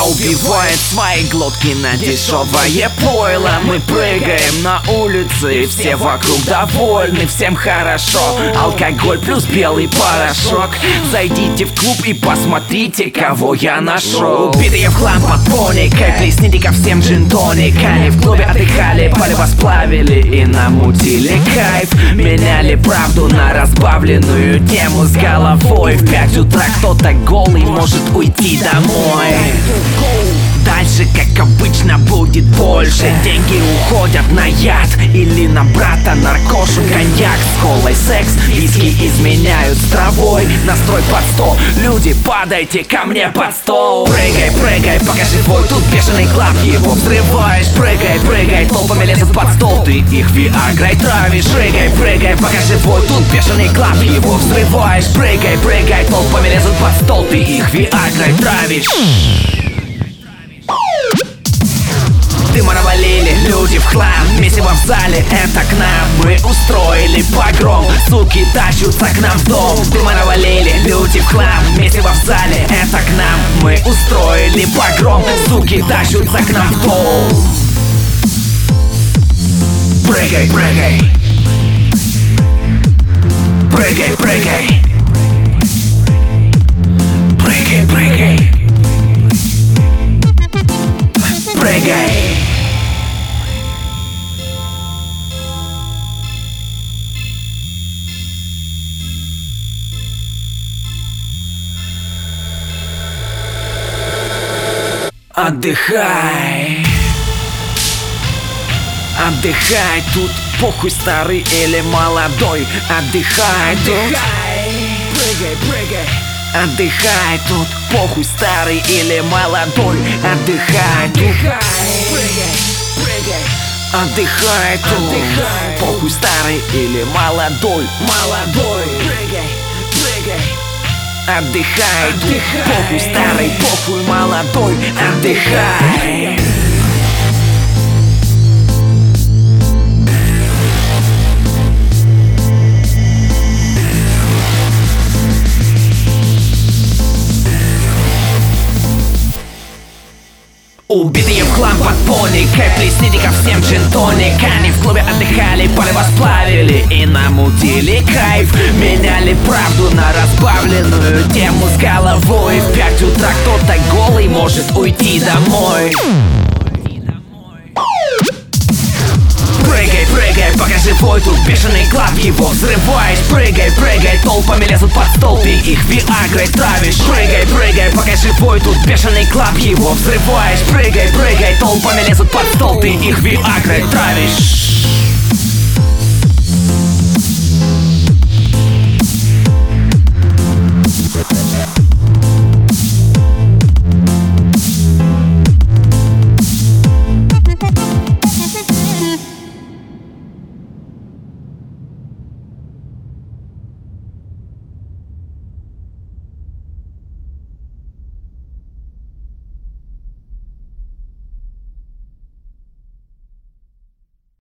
убивает свои глотки на дешевое пойло. Мы прыгаем на улице, все вокруг довольны, всем хорошо. Алкоголь плюс белый порошок. Зайдите в клуб и посмотрите, кого я нашел. Убитые в хлам подпольникой, плесните ко всем джин-тониками. В клубе отдыхали, палево сплавили и намутили кайф. Меняли правду на разбавленную тему с головой. В 5 утра кто-то голый может уйти домой. Дальше, как обычно, будет больше. Деньги уходят на яд или на брата наркошу. Коньяк с колой, секс, виски изменяют с травой. Настрой под 100, люди, падайте ко мне под стол. Прыгай, прыгай, покажи свой, тут бешеный клаб, его взрываешь. Прыгай, прыгай, толпами лезут под стол, ты их виагрой травишь. Прыгай, прыгай, покажи свой, тут бешеный клаб, его взрываешь. Прыгай, прыгай, толпами лезут под стол, ты их виагрой травишь. Дыма навалили, люди в хлам, месиво в зале, это к нам. Мы устроили погром, суки тащутся к нам в дом. Дыма навалили, люди в хлам, месиво в зале, это к нам. Мы устроили погром, суки тащутся к нам в дом. Прыгай, прыгай. Прыгай, прыгай. Прыгай, прыгай. Прыгай. Отдыхай. Отдыхай, тут похуй старый или молодой. Отдыхай тут. Прыгай, прыгай. Отдыхай тут, похуй старый или молодой. Отдыхай тут. Прыгай, прыгай. Отдыхай тут, похуй старый или молодой. Молодой. Прыгай, прыгай. Отдыхай тут, похуй старый, похуй молодой. Отдыхай. Убитые в хлам подпольникой, плесните ко всем джин-тониками. В клубе отдыхали, палево сплавили и намутили кайф. Меняли правду на разбавленную тему с головой. В 5 утра кто-то голый может уйти домой. Прыгай, прыгай, покажи свой, тут бешеный клаб, его взрываешь. Прыгай, прыгай, толпами лезут под стол, ты их виагрой травишь. Прыгай, прыгай, покажи свой, тут бешеный клаб, его взрываешь. Прыгай, прыгай, толпами лезут под стол, ты их виагрой травишь.